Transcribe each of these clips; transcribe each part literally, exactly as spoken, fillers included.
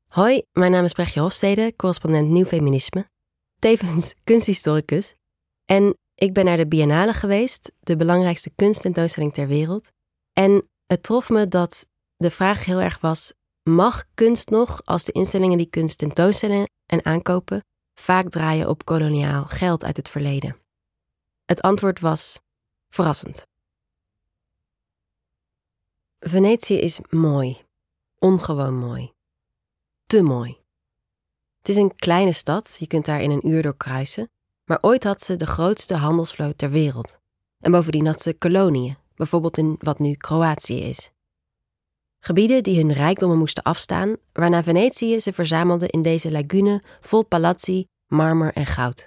Hoi, mijn naam is Brechtje Hofstede, correspondent Nieuw Feminisme, tevens kunsthistoricus. En ik ben naar de Biennale geweest, de belangrijkste kunsttentoonstelling ter wereld. En het trof me dat de vraag heel erg was: mag kunst nog, als de instellingen die kunst tentoonstellen en aankopen, vaak draaien op koloniaal geld uit het verleden? Het antwoord was verrassend. Venetië is mooi. Ongewoon mooi. Te mooi. Het is een kleine stad, je kunt daar in een uur door kruisen, maar ooit had ze de grootste handelsvloot ter wereld. En bovendien had ze koloniën, bijvoorbeeld in wat nu Kroatië is. Gebieden die hun rijkdommen moesten afstaan, waarna Venetië ze verzamelde in deze lagune vol palazzi, marmer en goud.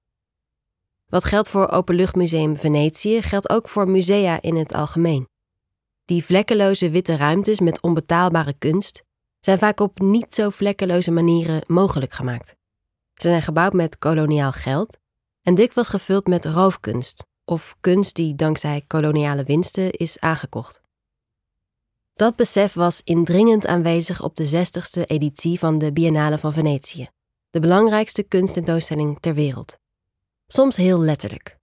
Wat geldt voor Openluchtmuseum Venetië, geldt ook voor musea in het algemeen. Die vlekkeloze witte ruimtes met onbetaalbare kunst zijn vaak op niet zo vlekkeloze manieren mogelijk gemaakt. Ze zijn gebouwd met koloniaal geld en dikwijls gevuld met roofkunst of kunst die dankzij koloniale winsten is aangekocht. Dat besef was indringend aanwezig op de zestigste editie van de Biennale van Venetië, de belangrijkste kunsttentoonstelling ter wereld. Soms heel letterlijk.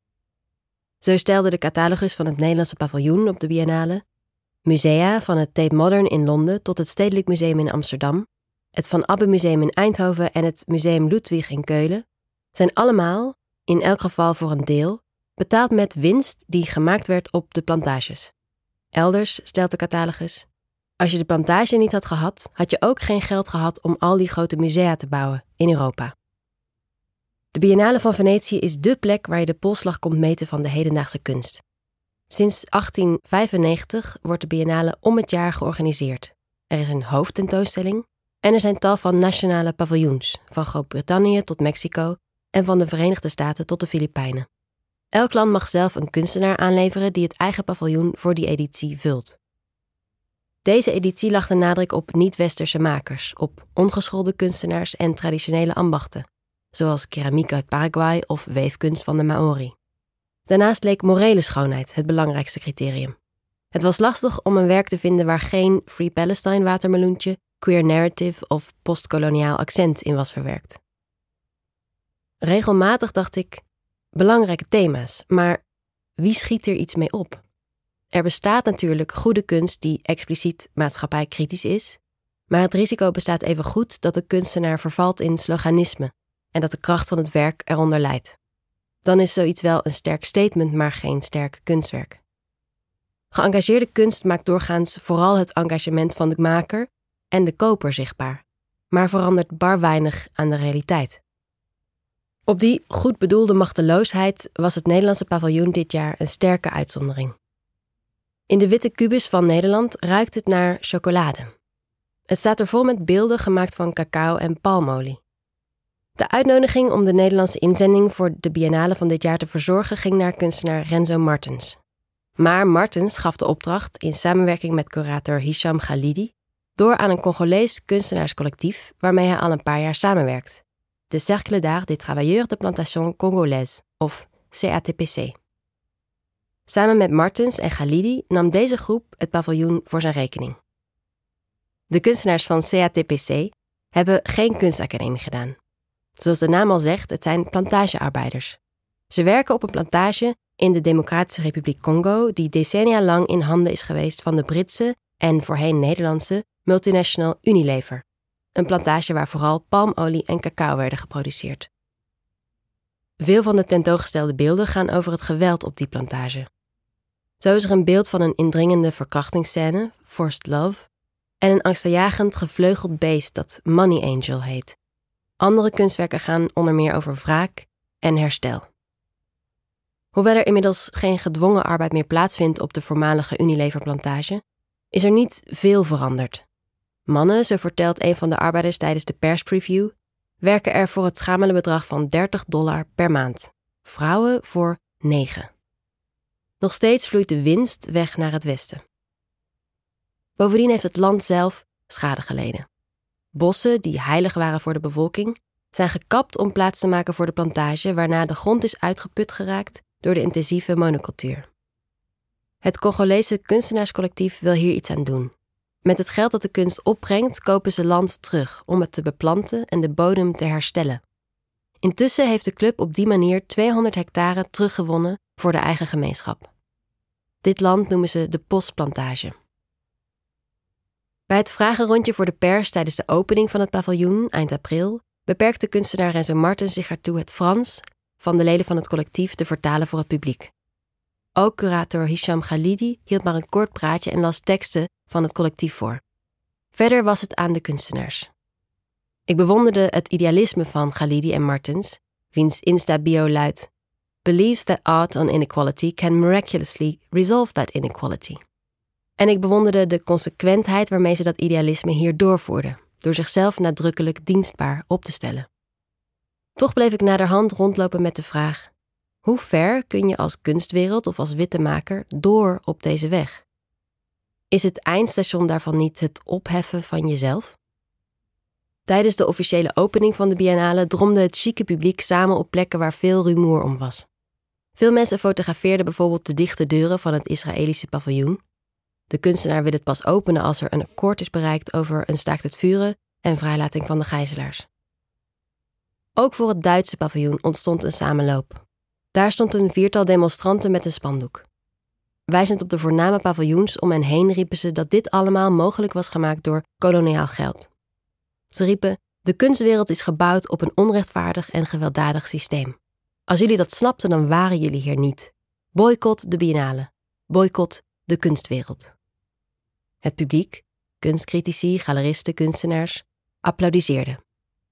Zo stelde de catalogus van het Nederlandse paviljoen op de Biennale, musea van het Tate Modern in Londen tot het Stedelijk Museum in Amsterdam, het Van Abbe Museum in Eindhoven en het Museum Ludwig in Keulen, zijn allemaal, in elk geval voor een deel, betaald met winst die gemaakt werd op de plantages. Elders, stelt de catalogus, als je de plantage niet had gehad, had je ook geen geld gehad om al die grote musea te bouwen in Europa. De Biennale van Venetië is dé plek waar je de polsslag komt meten van de hedendaagse kunst. Sinds achttien vijfennegentig wordt de Biennale om het jaar georganiseerd. Er is een hoofdtentoonstelling en er zijn tal van nationale paviljoens, van Groot-Brittannië tot Mexico en van de Verenigde Staten tot de Filipijnen. Elk land mag zelf een kunstenaar aanleveren die het eigen paviljoen voor die editie vult. Deze editie lag de nadruk op niet-westerse makers, op ongeschoolde kunstenaars en traditionele ambachten, zoals keramiek uit Paraguay of weefkunst van de Maori. Daarnaast leek morele schoonheid het belangrijkste criterium. Het was lastig om een werk te vinden waar geen Free Palestine watermeloentje, queer narrative of postkoloniaal accent in was verwerkt. Regelmatig dacht ik, belangrijke thema's, maar wie schiet er iets mee op? Er bestaat natuurlijk goede kunst die expliciet maatschappijkritisch is, maar het risico bestaat even goed dat de kunstenaar vervalt in sloganisme en dat de kracht van het werk eronder lijdt. Dan is zoiets wel een sterk statement, maar geen sterk kunstwerk. Geëngageerde kunst maakt doorgaans vooral het engagement van de maker en de koper zichtbaar, maar verandert bar weinig aan de realiteit. Op die goed bedoelde machteloosheid was het Nederlandse paviljoen dit jaar een sterke uitzondering. In de witte kubus van Nederland ruikt het naar chocolade. Het staat er vol met beelden gemaakt van cacao en palmolie. De uitnodiging om de Nederlandse inzending voor de Biennale van dit jaar te verzorgen ging naar kunstenaar Renzo Martens. Maar Martens gaf de opdracht, in samenwerking met curator Hisham Khalidi, door aan een Congolees kunstenaarscollectief waarmee hij al een paar jaar samenwerkt. De Cercle d'Art des Travailleurs de Plantation Congolaise, of C A T P C. Samen met Martens en Khalidi nam deze groep het paviljoen voor zijn rekening. De kunstenaars van C A T P C hebben geen kunstacademie gedaan. Zoals de naam al zegt, het zijn plantagearbeiders. Ze werken op een plantage in de Democratische Republiek Congo, die decennia lang in handen is geweest van de Britse en voorheen Nederlandse multinational Unilever. Een plantage waar vooral palmolie en cacao werden geproduceerd. Veel van de tentoongestelde beelden gaan over het geweld op die plantage. Zo is er een beeld van een indringende verkrachtingsscène, Forced Love, en een angstaanjagend gevleugeld beest dat Money Angel heet. Andere kunstwerken gaan onder meer over wraak en herstel. Hoewel er inmiddels geen gedwongen arbeid meer plaatsvindt op de voormalige Unilever-plantage, is er niet veel veranderd. Mannen, zo vertelt een van de arbeiders tijdens de perspreview, werken er voor het schamele bedrag van dertig dollar per maand. Vrouwen voor negen. Nog steeds vloeit de winst weg naar het westen. Bovendien heeft het land zelf schade geleden. Bossen, die heilig waren voor de bevolking, zijn gekapt om plaats te maken voor de plantage, waarna de grond is uitgeput geraakt door de intensieve monocultuur. Het Congolese kunstenaarscollectief wil hier iets aan doen. Met het geld dat de kunst opbrengt, kopen ze land terug om het te beplanten en de bodem te herstellen. Intussen heeft de club op die manier tweehonderd hectare teruggewonnen voor de eigen gemeenschap. Dit land noemen ze de Posplantage. Bij het vragenrondje voor de pers tijdens de opening van het paviljoen eind april beperkte kunstenaar Renzo Martens zich ertoe het Frans van de leden van het collectief te vertalen voor het publiek. Ook curator Hicham Khalidi hield maar een kort praatje en las teksten van het collectief voor. Verder was het aan de kunstenaars. Ik bewonderde het idealisme van Khalidi en Martens, wiens Insta-bio luidt: believes that art on inequality can miraculously resolve that inequality. En ik bewonderde de consequentheid waarmee ze dat idealisme hier doorvoerden, door zichzelf nadrukkelijk dienstbaar op te stellen. Toch bleef ik naderhand rondlopen met de vraag: hoe ver kun je als kunstwereld of als wittemaker door op deze weg? Is het eindstation daarvan niet het opheffen van jezelf? Tijdens de officiële opening van de biennale dromde het chique publiek samen op plekken waar veel rumoer om was. Veel mensen fotografeerden bijvoorbeeld de dichte deuren van het Israëlische paviljoen. De kunstenaar wil het pas openen als er een akkoord is bereikt over een staakt het vuren en vrijlating van de gijzelaars. Ook voor het Duitse paviljoen ontstond een samenloop. Daar stond een viertal demonstranten met een spandoek. Wijzend op de voorname paviljoens om hen heen riepen ze dat dit allemaal mogelijk was gemaakt door koloniaal geld. Ze riepen: de kunstwereld is gebouwd op een onrechtvaardig en gewelddadig systeem. Als jullie dat snapten, dan waren jullie hier niet. Boycott de biennale. Boycott de kunstwereld. Het publiek, kunstcritici, galeristen, kunstenaars, applaudisseerden.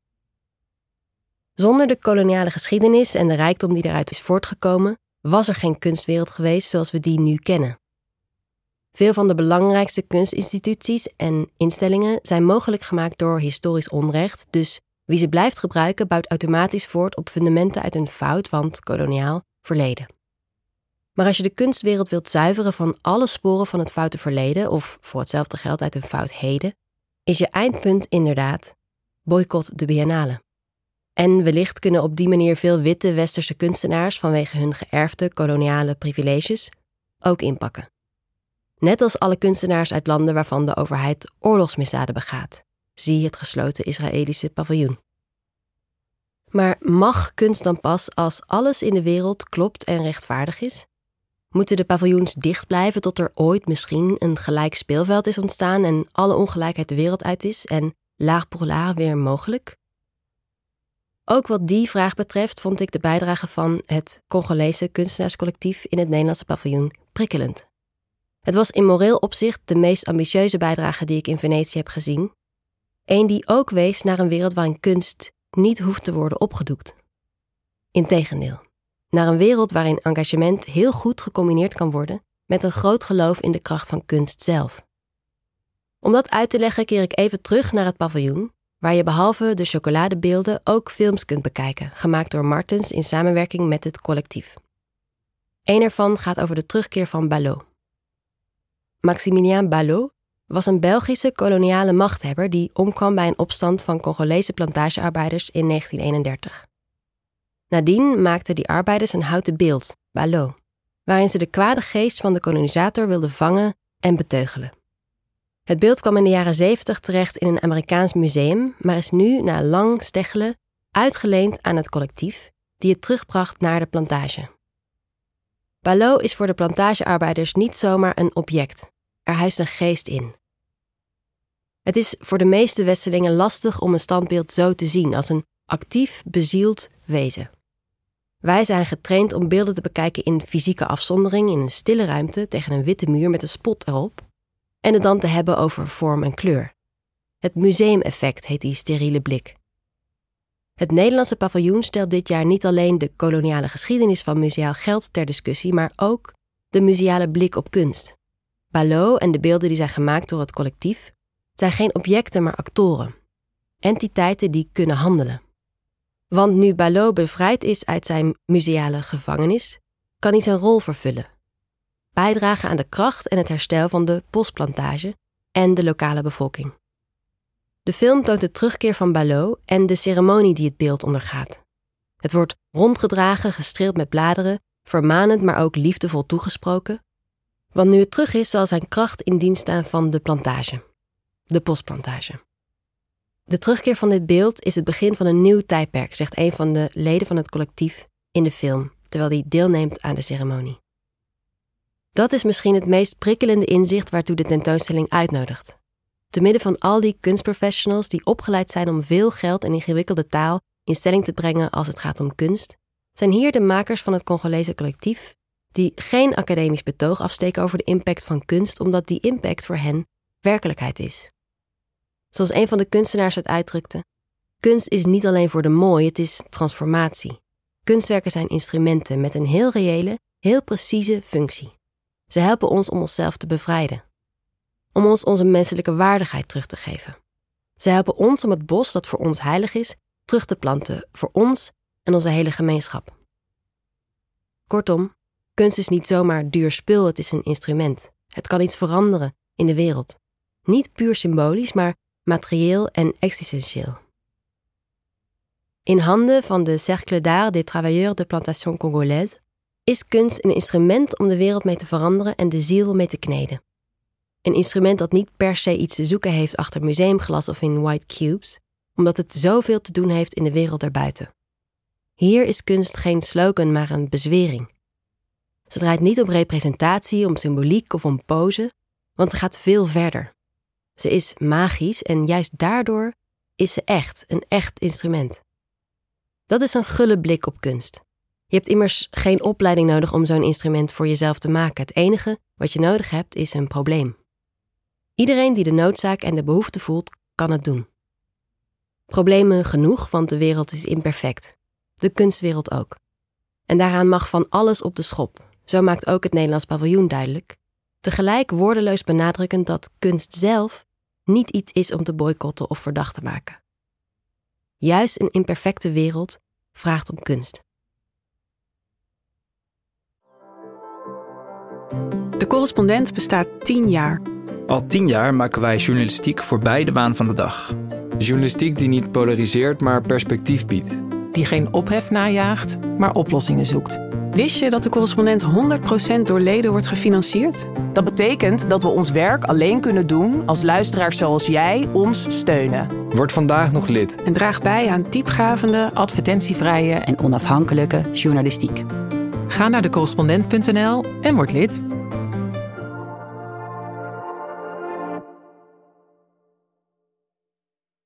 Zonder de koloniale geschiedenis en de rijkdom die eruit is voortgekomen, was er geen kunstwereld geweest zoals we die nu kennen. Veel van de belangrijkste kunstinstituties en instellingen zijn mogelijk gemaakt door historisch onrecht, dus wie ze blijft gebruiken bouwt automatisch voort op fundamenten uit een fout, want koloniaal, verleden. Maar als je de kunstwereld wilt zuiveren van alle sporen van het foute verleden, of voor hetzelfde geld uit een fout heden, is je eindpunt inderdaad: boycott de biennale. En wellicht kunnen op die manier veel witte westerse kunstenaars vanwege hun geërfde koloniale privileges ook inpakken. Net als alle kunstenaars uit landen waarvan de overheid oorlogsmisdaden begaat. Zie het gesloten Israëlische paviljoen. Maar mag kunst dan pas als alles in de wereld klopt en rechtvaardig is? Moeten de paviljoens dicht blijven tot er ooit misschien een gelijk speelveld is ontstaan en alle ongelijkheid de wereld uit is en laag pour laag weer mogelijk? Ook wat die vraag betreft vond ik de bijdrage van het Congolese kunstenaarscollectief in het Nederlandse paviljoen prikkelend. Het was in moreel opzicht de meest ambitieuze bijdrage die ik in Venetië heb gezien. Eén die ook wees naar een wereld waarin kunst niet hoeft te worden opgedoekt. Integendeel, naar een wereld waarin engagement heel goed gecombineerd kan worden met een groot geloof in de kracht van kunst zelf. Om dat uit te leggen keer ik even terug naar het paviljoen, waar je behalve de chocoladebeelden ook films kunt bekijken, gemaakt door Martens in samenwerking met het collectief. Eén ervan gaat over de terugkeer van Ballot. Maximilien Ballot was een Belgische koloniale machthebber die omkwam bij een opstand van Congolese plantagearbeiders in negentien eenendertig. Nadien maakten die arbeiders een houten beeld, Ballot, waarin ze de kwade geest van de kolonisator wilden vangen en beteugelen. Het beeld kwam in de jaren zeventig terecht in een Amerikaans museum, maar is nu, na lang steggelen, uitgeleend aan het collectief, die het terugbracht naar de plantage. Ballot is voor de plantagearbeiders niet zomaar een object. Er huist een geest in. Het is voor de meeste Westerlingen lastig om een standbeeld zo te zien, als een actief, bezield wezen. Wij zijn getraind om beelden te bekijken in fysieke afzondering, in een stille ruimte tegen een witte muur met een spot erop, en het dan te hebben over vorm en kleur. Het museumeffect heet die steriele blik. Het Nederlandse paviljoen stelt dit jaar niet alleen de koloniale geschiedenis van museaal geld ter discussie, maar ook de museale blik op kunst. Ballot en de beelden die zijn gemaakt door het collectief zijn geen objecten, maar actoren. Entiteiten die kunnen handelen. Want nu Ballot bevrijd is uit zijn museale gevangenis, kan hij zijn rol vervullen. Bijdragen aan de kracht en het herstel van de Posplantage en de lokale bevolking. De film toont de terugkeer van Ballot en de ceremonie die het beeld ondergaat. Het wordt rondgedragen, gestreeld met bladeren, vermanend maar ook liefdevol toegesproken. Want nu het terug is, zal zijn kracht in dienst staan van de plantage. de Bosplantage. De terugkeer van dit beeld is het begin van een nieuw tijdperk, zegt een van de leden van het collectief in de film, terwijl hij deelneemt aan de ceremonie. Dat is misschien het meest prikkelende inzicht waartoe de tentoonstelling uitnodigt. Te midden van al die kunstprofessionals die opgeleid zijn om veel geld en ingewikkelde taal in stelling te brengen als het gaat om kunst, zijn hier de makers van het Congolese collectief die geen academisch betoog afsteken over de impact van kunst, omdat die impact voor hen werkelijkheid is. Zoals een van de kunstenaars het uitdrukte, kunst is niet alleen voor de mooi, het is transformatie. Kunstwerken zijn instrumenten met een heel reële, heel precieze functie. Ze helpen ons om onszelf te bevrijden. Om ons onze menselijke waardigheid terug te geven. Ze helpen ons om het bos dat voor ons heilig is, terug te planten voor ons en onze hele gemeenschap. Kortom, kunst is niet zomaar duur spul, het is een instrument. Het kan iets veranderen in de wereld. Niet puur symbolisch, maar materieel en existentieel. In handen van de Cercle d'Art des Travailleurs de Plantation Congolaise is kunst een instrument om de wereld mee te veranderen en de ziel mee te kneden. Een instrument dat niet per se iets te zoeken heeft achter museumglas of in white cubes, omdat het zoveel te doen heeft in de wereld daarbuiten. Hier is kunst geen slogan, maar een bezwering. Ze draait niet om representatie, om symboliek of om pose, want ze gaat veel verder. Ze is magisch en juist daardoor is ze echt, een echt instrument. Dat is een gulle blik op kunst. Je hebt immers geen opleiding nodig om zo'n instrument voor jezelf te maken. Het enige wat je nodig hebt is een probleem. Iedereen die de noodzaak en de behoefte voelt, kan het doen. Problemen genoeg, want de wereld is imperfect. De kunstwereld ook. En daaraan mag van alles op de schop. Zo maakt ook het Nederlands paviljoen duidelijk. Tegelijk woordeloos benadrukkend dat kunst zelf niet iets is om te boycotten of verdacht te maken. Juist een imperfecte wereld vraagt om kunst. De Correspondent bestaat tien jaar. Al tien jaar maken wij journalistiek voorbij de waan van de dag. Journalistiek die niet polariseert, maar perspectief biedt. Die geen ophef najaagt, maar oplossingen zoekt. Wist je dat de Correspondent honderd procent door leden wordt gefinancierd? Dat betekent dat we ons werk alleen kunnen doen als luisteraars zoals jij ons steunen. Word vandaag nog lid. En draag bij aan diepgravende, advertentievrije en onafhankelijke journalistiek. Ga naar de correspondent punt n l en word lid.